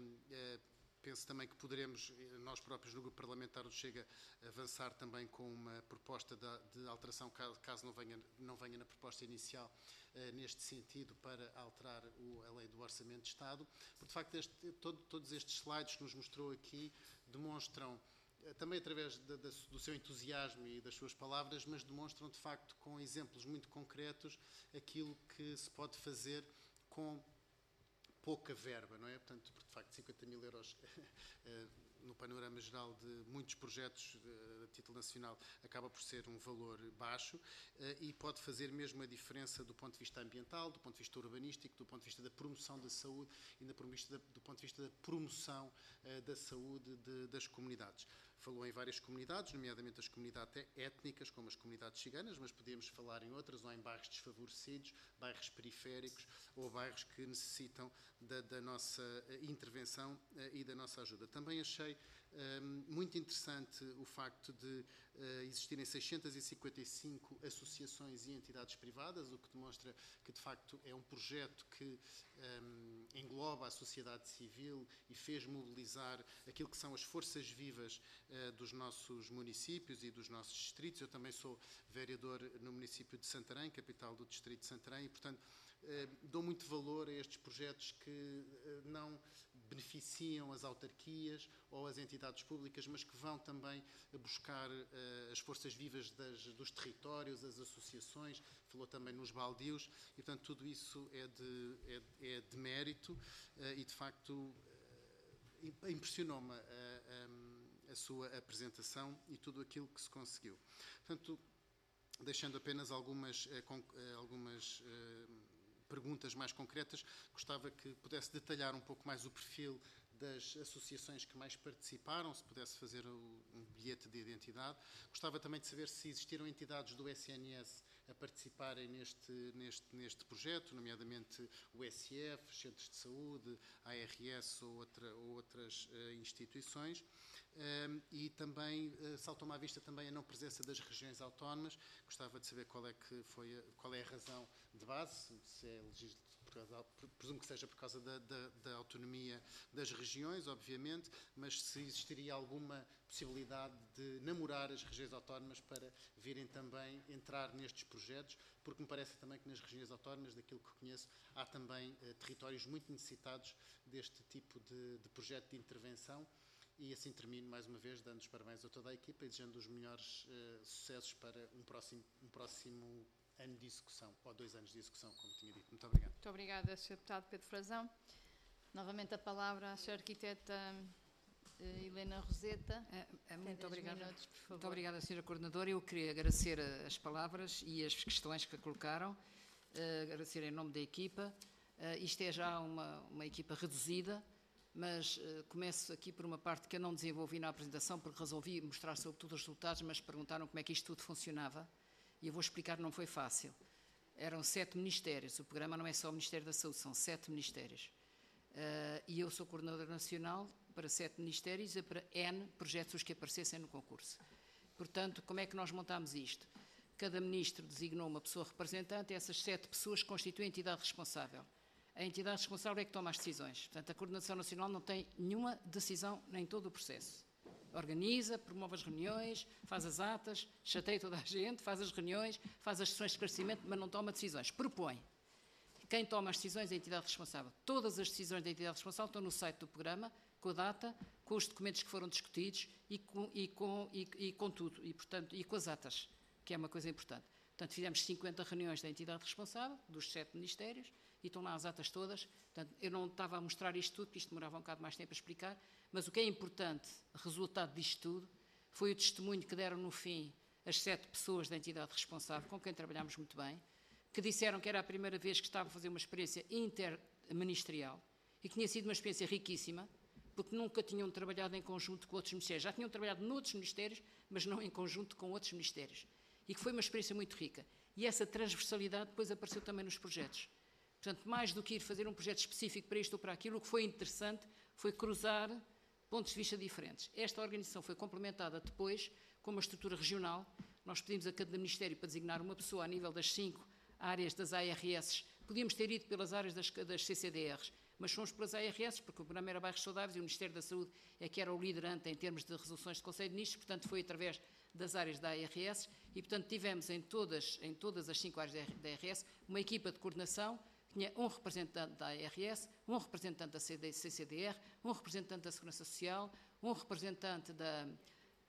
penso também que poderemos, nós próprios no Grupo Parlamentar do Chega, avançar também com uma proposta de alteração, caso não venha na proposta inicial, neste sentido, para alterar a lei do Orçamento de Estado. Porque, de facto, todos estes slides que nos mostrou aqui demonstram também através do seu entusiasmo e das suas palavras, mas demonstram de facto com exemplos muito concretos aquilo que se pode fazer com pouca verba, não é? Portanto, de facto, 50 mil euros no panorama geral de muitos projetos a título nacional acaba por ser um valor baixo e pode fazer mesmo a diferença do ponto de vista ambiental, do ponto de vista urbanístico, do ponto de vista da promoção da saúde e do ponto de vista da promoção da saúde das comunidades. Falou em várias comunidades, nomeadamente as comunidades étnicas, como as comunidades ciganas, mas podemos falar em outras, ou em bairros desfavorecidos, bairros periféricos, ou bairros que necessitam da nossa intervenção e da nossa ajuda. Também achei muito interessante o facto de existirem 655 associações e entidades privadas, o que demonstra que, de facto, é um projeto que engloba a sociedade civil e fez mobilizar aquilo que são as forças vivas dos nossos municípios e dos nossos distritos. Eu também sou vereador no município de Santarém, capital do distrito de Santarém, e, portanto, dou muito valor a estes projetos que não beneficiam as autarquias ou as entidades públicas, mas que vão também buscar as forças vivas dos territórios, as associações, falou também nos baldios, e, portanto, tudo isso é de mérito e, de facto, impressionou-me a sua apresentação e tudo aquilo que se conseguiu. Portanto, deixando apenas algumas perguntas mais concretas, gostava que pudesse detalhar um pouco mais o perfil das associações que mais participaram, se pudesse fazer um bilhete de identidade. Gostava também de saber se existiram entidades do SNS a participarem neste projeto, nomeadamente o SF, centros de saúde, a ARS ou outras instituições. E também saltou-me à vista também a não presença das regiões autónomas. Gostava de saber qual é a razão de base, se é presumo que seja por causa da autonomia das regiões, obviamente, mas se existiria alguma possibilidade de namorar as regiões autónomas para virem também entrar nestes projetos, porque me parece também que nas regiões autónomas, daquilo que conheço, há também territórios muito necessitados deste tipo de projeto de intervenção. E assim termino, mais uma vez, dando os parabéns a toda a equipa e desejando os melhores sucessos para um próximo ano de execução, ou 2 anos de execução, como tinha dito. Muito obrigado. Muito obrigada, Sr. Deputado Pedro Frazão. Novamente a palavra à Sra. Arquiteta Helena Roseta. Muito obrigada. Minutos, por favor. Muito obrigada, Sra. Coordenadora. Eu queria agradecer as palavras e as questões que colocaram, agradecer em nome da equipa. Isto é já uma equipa reduzida, mas começo aqui por uma parte que eu não desenvolvi na apresentação, porque resolvi mostrar sobretudo os resultados, mas perguntaram como é que isto tudo funcionava, e eu vou explicar, não foi fácil. Eram 7 ministérios, o programa não é só o Ministério da Saúde, são 7 ministérios. E eu sou coordenadora nacional para 7 ministérios e para N projetos os que aparecessem no concurso. Portanto, como é que nós montámos isto? Cada ministro designou uma pessoa representante e essas 7 pessoas constituem a entidade responsável. A entidade responsável é que toma as decisões. Portanto, a Coordenação Nacional não tem nenhuma decisão em todo o processo. Organiza, promove as reuniões, faz as atas, chateia toda a gente, faz as reuniões, faz as sessões de esclarecimento, mas não toma decisões. Propõe. Quem toma as decisões é a entidade responsável. Todas as decisões da entidade responsável estão no site do programa, com a data, com os documentos que foram discutidos e com tudo, e, portanto, e com as atas, que é uma coisa importante. Portanto, fizemos 50 reuniões da entidade responsável, dos 7 ministérios, e estão lá as atas todas. Portanto, eu não estava a mostrar isto tudo, porque isto demorava um bocado mais tempo a explicar, mas o que é importante, resultado disto tudo, foi o testemunho que deram no fim as 7 pessoas da entidade responsável, com quem trabalhámos muito bem, que disseram que era a primeira vez que estavam a fazer uma experiência interministerial e que tinha sido uma experiência riquíssima, porque nunca tinham trabalhado em conjunto com outros ministérios. Já tinham trabalhado noutros ministérios, mas não em conjunto com outros ministérios. E que foi uma experiência muito rica. E essa transversalidade depois apareceu também nos projetos. Portanto, mais do que ir fazer um projeto específico para isto ou para aquilo, o que foi interessante foi cruzar pontos de vista diferentes. Esta organização foi complementada depois com uma estrutura regional. Nós pedimos a cada ministério para designar uma pessoa a nível das 5 áreas das ARS. Podíamos ter ido pelas áreas das CCDRs, mas fomos pelas ARS, porque o programa era Bairros Saudáveis e o Ministério da Saúde é que era o liderante em termos de resoluções de Conselho de Ministros, portanto foi através das áreas da ARS e, portanto, tivemos em todas as 5 áreas da ARS uma equipa de coordenação que tinha um representante da ARS, um representante da CCDR, um representante da Segurança Social, um representante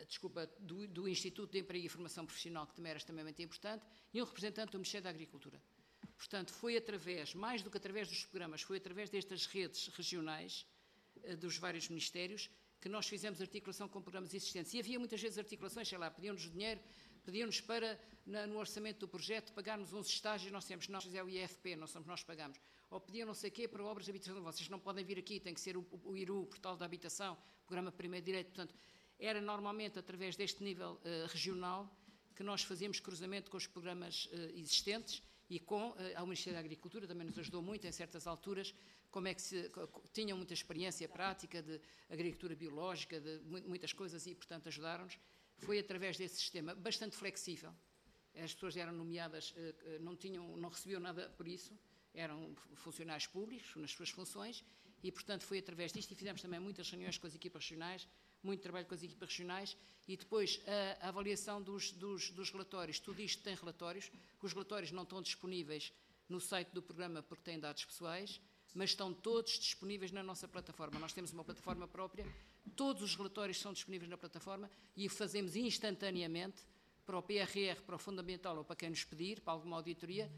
do Instituto de Emprego e Formação Profissional, que também era extremamente importante, e um representante do Ministério da Agricultura. Portanto, foi através, mais do que através dos programas, foi através destas redes regionais dos vários ministérios que nós fizemos articulação com programas existentes. E havia muitas vezes articulações, sei lá, pediam-nos dinheiro, pediam-nos para, no orçamento do projeto, pagarmos uns estágios, nós temos, nós é o IFP, não somos nós que pagamos. Ou pediam não sei o quê para obras de habitação, vocês não podem vir aqui, tem que ser o IRU, o Portal da Habitação, o Programa Primeiro Direito. Portanto, era normalmente através deste nível regional que nós fazíamos cruzamento com os programas existentes e com ao Ministério da Agricultura, também nos ajudou muito em certas alturas, como é que tinham muita experiência prática de agricultura biológica, de muitas coisas e, portanto, ajudaram-nos. Foi através desse sistema bastante flexível. As pessoas eram nomeadas, não recebiam nada por isso, eram funcionários públicos nas suas funções e, portanto, foi através disto e fizemos também muitas reuniões com as equipas regionais, muito trabalho com as equipas regionais e depois a avaliação dos relatórios. Tudo isto tem relatórios. Os relatórios não estão disponíveis no site do programa porque têm dados pessoais, mas estão todos disponíveis na nossa plataforma. Nós temos uma plataforma própria, todos os relatórios são disponíveis na plataforma e o fazemos instantaneamente para o PRR, para o Fundo Ambiental ou para quem nos pedir, para alguma auditoria,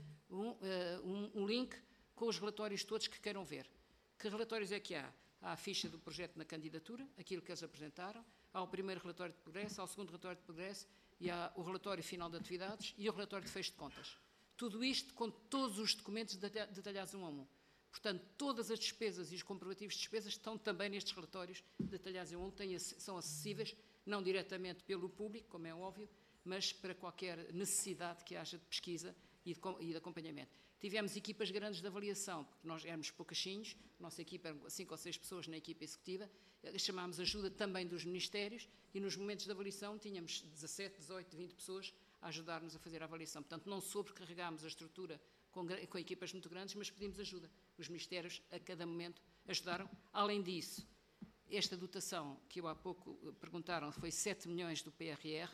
um link com os relatórios todos que queiram ver. Que relatórios é que há? Há a ficha do projeto na candidatura, aquilo que eles apresentaram, há o primeiro relatório de progresso, há o segundo relatório de progresso e há o relatório final de atividades e o relatório de fecho de contas. Tudo isto com todos os documentos detalhados um a um. Portanto, todas as despesas e os comprovativos de despesas estão também nestes relatórios detalhados em um, são acessíveis, não diretamente pelo público, como é óbvio, mas para qualquer necessidade que haja de pesquisa e de acompanhamento. Tivemos equipas grandes de avaliação, porque nós éramos poucachinhos, a nossa equipa eram 5 ou 6 pessoas na equipa executiva, chamámos ajuda também dos ministérios e nos momentos de avaliação tínhamos 17, 18, 20 pessoas a ajudar-nos a fazer a avaliação. Portanto, não sobrecarregámos a estrutura com equipas muito grandes, mas pedimos ajuda. Os ministérios, a cada momento, ajudaram. Além disso, esta dotação, que eu há pouco perguntaram, foi 7 milhões do PRR,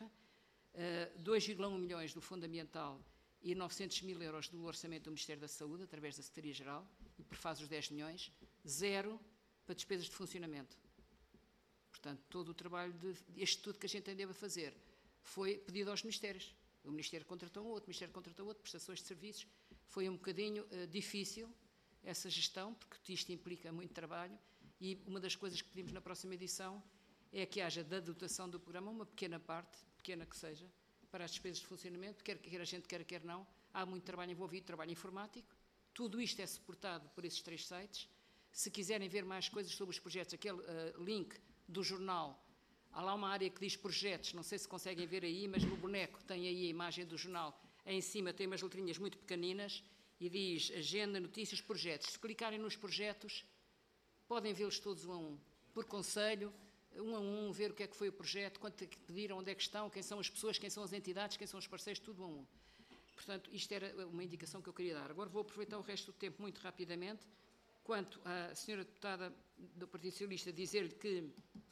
2,1 milhões do Fundo Ambiental e 900 mil euros do orçamento do Ministério da Saúde, através da Secretaria-Geral, e prefaz os 10 milhões, 0 para despesas de funcionamento. Portanto, todo o trabalho este tudo que a gente andava a fazer foi pedido aos ministérios. O Ministério contratou um outro, o Ministério contratou outro, prestações de serviços. Foi um bocadinho difícil essa gestão, porque isto implica muito trabalho, e uma das coisas que pedimos na próxima edição é que haja da dotação do programa uma pequena parte, pequena que seja, para as despesas de funcionamento, quer a gente quer não, há muito trabalho envolvido, trabalho informático, tudo isto é suportado por esses 3 sites. Se quiserem ver mais coisas sobre os projetos, aquele link do jornal, há lá uma área que diz projetos, não sei se conseguem ver aí, mas no boneco tem aí a imagem do jornal, em cima tem umas letrinhas muito pequeninas e diz agenda, notícias, projetos. Se clicarem nos projetos, podem vê-los todos um a um, por conselho, um a um, ver o que é que foi o projeto, quanto é que pediram, onde é que estão, quem são as pessoas, quem são as entidades, quem são os parceiros, tudo a um. Portanto, isto era uma indicação que eu queria dar. Agora vou aproveitar o resto do tempo muito rapidamente. Quanto à senhora deputada do Partido Socialista dizer-lhe que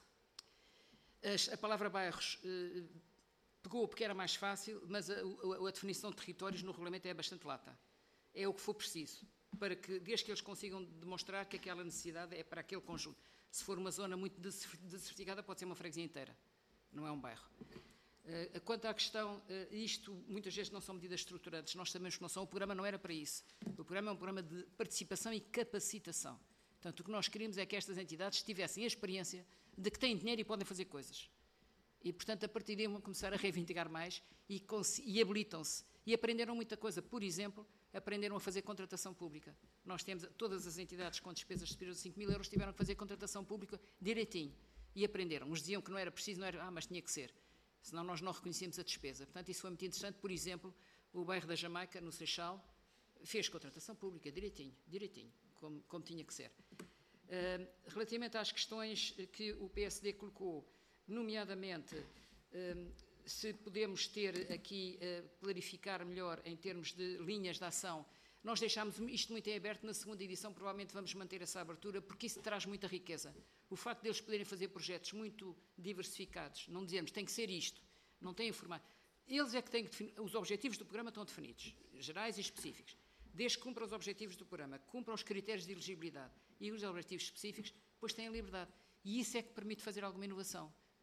a palavra bairros pegou porque era mais fácil, mas a definição de territórios no regulamento é bastante lata. É o que for preciso, para que, desde que eles consigam demonstrar que aquela necessidade é para aquele conjunto. Se for uma zona muito desertificada, pode ser uma freguesia inteira, não é um bairro. Quanto à questão, isto muitas vezes não são medidas estruturantes, nós sabemos que não são, o programa não era para isso. O programa é um programa de participação e capacitação. Portanto, o que nós queríamos é que estas entidades tivessem a experiência de que têm dinheiro e podem fazer coisas. E, portanto, a partir daí vão começar a reivindicar mais e habilitam-se. E aprenderam muita coisa. Por exemplo, aprenderam a fazer contratação pública. Nós temos, todas as entidades com despesas superiores a 5 mil euros tiveram que fazer contratação pública direitinho. E aprenderam. Uns diziam que não era preciso, não era, mas tinha que ser. Senão nós não reconhecíamos a despesa. Portanto, isso foi muito interessante. Por exemplo, o bairro da Jamaica, no Seixal, fez contratação pública direitinho, como tinha que ser. Relativamente às questões que o PSD colocou, nomeadamente, se podemos ter aqui, clarificar melhor em termos de linhas de ação, nós deixámos isto muito em aberto. Na segunda edição provavelmente vamos manter essa abertura, porque isso traz muita riqueza. O facto de eles poderem fazer projetos muito diversificados, não dizermos tem que ser isto, não têm informado. Eles é que têm que definir, os objetivos do programa estão definidos, gerais e específicos. Desde que cumpram os objetivos do programa, cumpram os critérios de elegibilidade e os objetivos específicos, depois têm a liberdade. E isso é que permite fazer alguma inovação.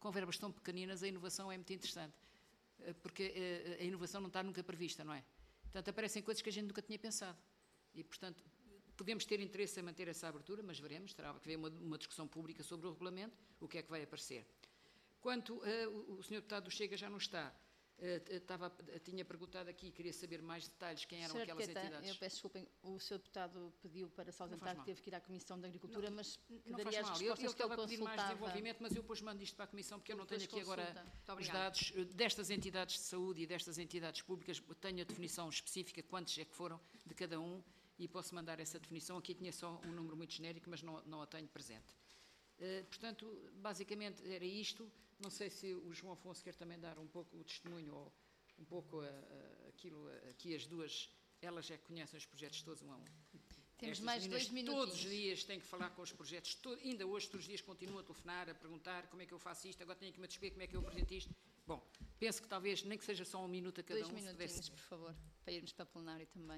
com verbas tão pequeninas, a inovação é muito interessante, porque a inovação não está nunca prevista, não é? Portanto, aparecem coisas que a gente nunca tinha pensado. E, portanto, podemos ter interesse em manter essa abertura, mas veremos, terá que haver uma discussão pública sobre o regulamento, o que é que vai aparecer. Quanto o Sr. Deputado do Chega já não está, tinha perguntado aqui, queria saber mais detalhes, quem eram aquelas entidades. Eu peço desculpem, o Sr. Deputado pediu para se ausentar, que teve que ir à Comissão da Agricultura, mas Não daria faz as mal, respostas que ele estava a pedir mais consultava. desenvolvimento, mas eu depois mando isto para a Comissão, porque eu não tenho aqui Depois agora consulta. Muito os obrigada. dados destas entidades de saúde e destas entidades públicas, tenho a definição específica, quantos é que foram de cada um, e posso mandar essa definição. Aqui tinha só um número muito genérico, mas não a tenho presente. Portanto, basicamente era isto. Não sei se o João Afonso quer também dar um pouco o testemunho, ou um pouco aqui as duas, elas é que conhecem os projetos todos um a um. Temos Estas mais meninas 2 minutinhos. Todos os dias têm que falar com os projetos, ainda hoje, todos os dias, continuam a telefonar, a perguntar como é que eu faço isto, agora tenho que me despedir, como é que eu apresento isto. Bom, penso que talvez, nem que seja só um minuto a cada 2 um, se minutinhos, pudesse. por favor, para irmos para a plenária também.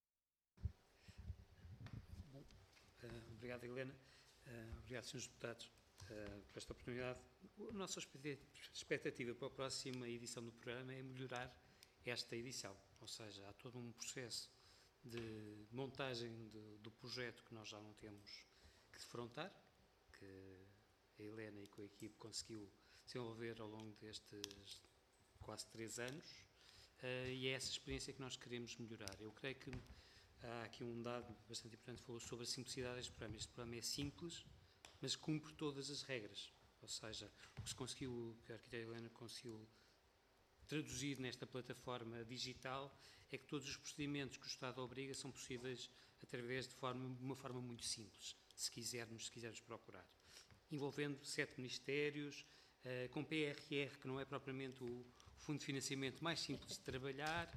Obrigado, Helena. Obrigado, senhores deputados, por esta oportunidade. A nossa expectativa para a próxima edição do programa é melhorar esta edição, ou seja, há todo um processo de montagem do projeto que nós já não temos que defrontar, que a Helena e com a equipe conseguiu desenvolver ao longo destes quase 3 anos, e é essa experiência que nós queremos melhorar. Eu creio que há aqui um dado bastante importante, falou sobre a simplicidade deste programa. Este programa é simples, mas cumpre todas as regras. Ou seja, o que se conseguiu, o que a arquiteta Helena conseguiu traduzir nesta plataforma digital é que todos os procedimentos que o Estado obriga são possíveis através de uma forma muito simples, se quisermos procurar. Envolvendo 7 ministérios, com PRR, que não é propriamente o fundo de financiamento mais simples de trabalhar,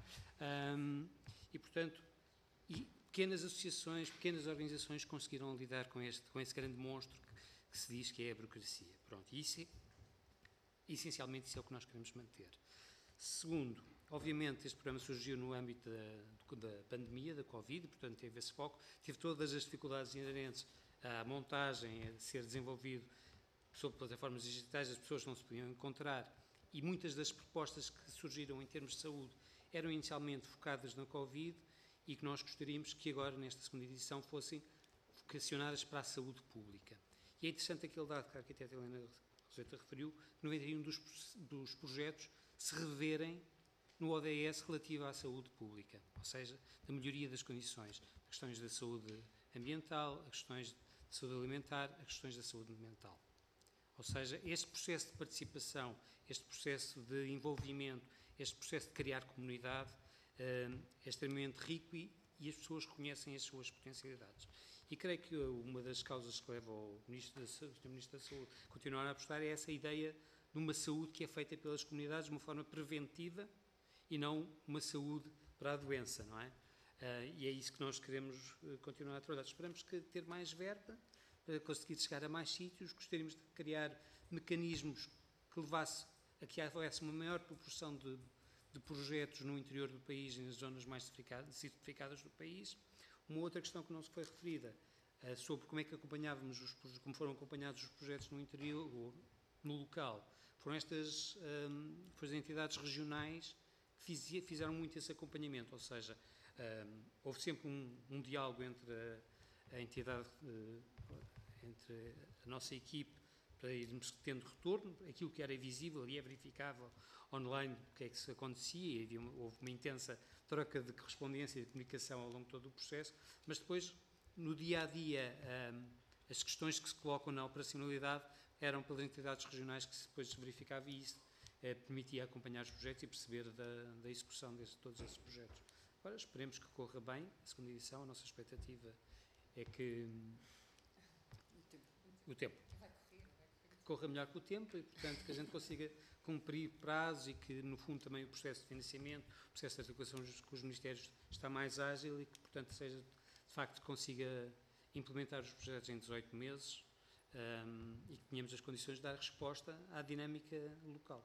e, portanto, pequenas associações, pequenas organizações conseguiram lidar com esse grande monstro que se diz que é a burocracia. Pronto, essencialmente isso é o que nós queremos manter. Segundo, obviamente este programa surgiu no âmbito da pandemia, da Covid, portanto teve esse foco, teve todas as dificuldades inerentes à montagem, a ser desenvolvido sobre plataformas digitais, as pessoas não se podiam encontrar, e muitas das propostas que surgiram em termos de saúde eram inicialmente focadas na Covid, e que nós gostaríamos que agora, nesta segunda edição, fossem vocacionadas para a saúde pública. E é interessante aquele dado que a arquiteta Helena Roseta referiu, que 91 dos projetos se reverem no ODS relativo à saúde pública, ou seja, da melhoria das condições, as questões da saúde ambiental, as questões de saúde alimentar, as questões da saúde mental. Ou seja, este processo de participação, este processo de envolvimento, este processo de criar comunidade, é extremamente rico e as pessoas conhecem as suas potencialidades. E creio que uma das causas que leva o Sr. Ministro da Saúde a continuar a apostar é essa ideia de uma saúde que é feita pelas comunidades de uma forma preventiva e não uma saúde para a doença, não é? E é isso que nós queremos continuar a trabalhar. Esperamos ter mais verba para conseguir chegar a mais sítios, gostaríamos de criar mecanismos que levasse a que houvesse uma maior proporção de projetos no interior do país e nas zonas mais desertificadas do país. Uma outra questão que não se foi referida sobre como é que como foram acompanhados os projetos no interior ou no local, foram estas as entidades regionais que fizeram muito esse acompanhamento, ou seja, houve sempre um diálogo entre a entidade, entre a nossa equipe, para irmos tendo retorno, aquilo que era visível e é verificável online, o que é que se acontecia, e houve uma intensa troca de correspondência e de comunicação ao longo de todo o processo, mas depois, no dia-a-dia, as questões que se colocam na operacionalidade eram pelas entidades regionais que depois se verificava, e isso permitia acompanhar os projetos e perceber da execução de todos esses projetos. Agora, esperemos que corra bem a segunda edição, a nossa expectativa é que o tempo corra melhor que o tempo e, portanto, que a gente consiga cumprir prazos e que, no fundo, também o processo de financiamento, o processo de articulação com os ministérios está mais ágil e que, portanto, de facto, consiga implementar os projetos em 18 meses e que tenhamos as condições de dar resposta à dinâmica local.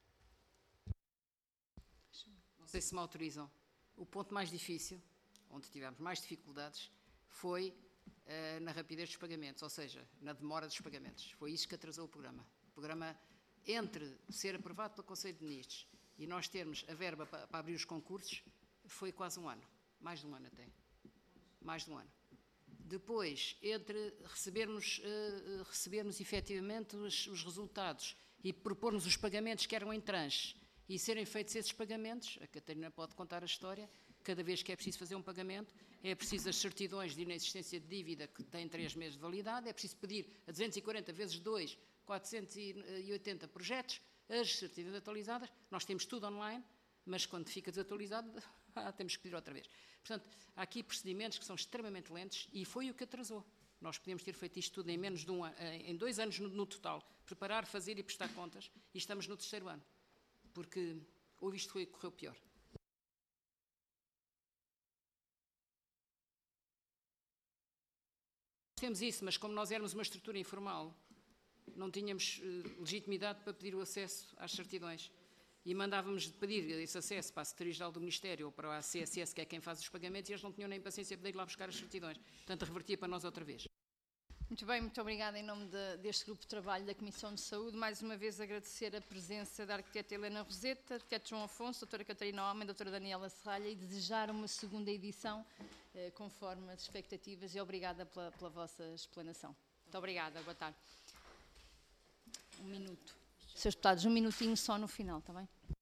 Não sei se me autorizam. O ponto mais difícil, onde tivemos mais dificuldades, foi na rapidez dos pagamentos, ou seja, na demora dos pagamentos. Foi isso que atrasou o programa. O programa entre ser aprovado pelo Conselho de Ministros e nós termos a verba para abrir os concursos, foi quase um ano, mais de um ano até, mais de um ano. Depois, entre recebermos efetivamente os resultados e propormos os pagamentos que eram em tranches e serem feitos esses pagamentos, a Catarina pode contar a história, cada vez que é preciso fazer um pagamento, é preciso as certidões de inexistência de dívida que têm 3 meses de validade, é preciso pedir a 240 vezes 2, 480 projetos, as certidões atualizadas, nós temos tudo online, mas quando fica desatualizado, temos que pedir outra vez. Portanto, há aqui procedimentos que são extremamente lentos e foi o que atrasou. Nós podíamos ter feito isto tudo em menos de um ano, em 2 anos no total, preparar, fazer e prestar contas, e estamos no 3º ano, porque ou isto correu pior. Temos isso, mas como nós éramos uma estrutura informal, não tínhamos legitimidade para pedir o acesso às certidões. E mandávamos pedir esse acesso para a Secretaria-Geral do Ministério ou para a CSS, que é quem faz os pagamentos, e eles não tinham nem paciência para ir lá buscar as certidões. Portanto, revertia para nós outra vez. Muito bem, muito obrigada em nome deste grupo de trabalho da Comissão de Saúde. Mais uma vez agradecer a presença da arquiteta Helena Roseta, arquiteto João Afonso, doutora Catarina Homem, doutora Daniela Serralha, e desejar uma segunda edição conforme as expectativas, e obrigada pela vossa explanação. Muito obrigada, boa tarde. Um minuto. Senhores deputados, um minutinho só no final, está bem?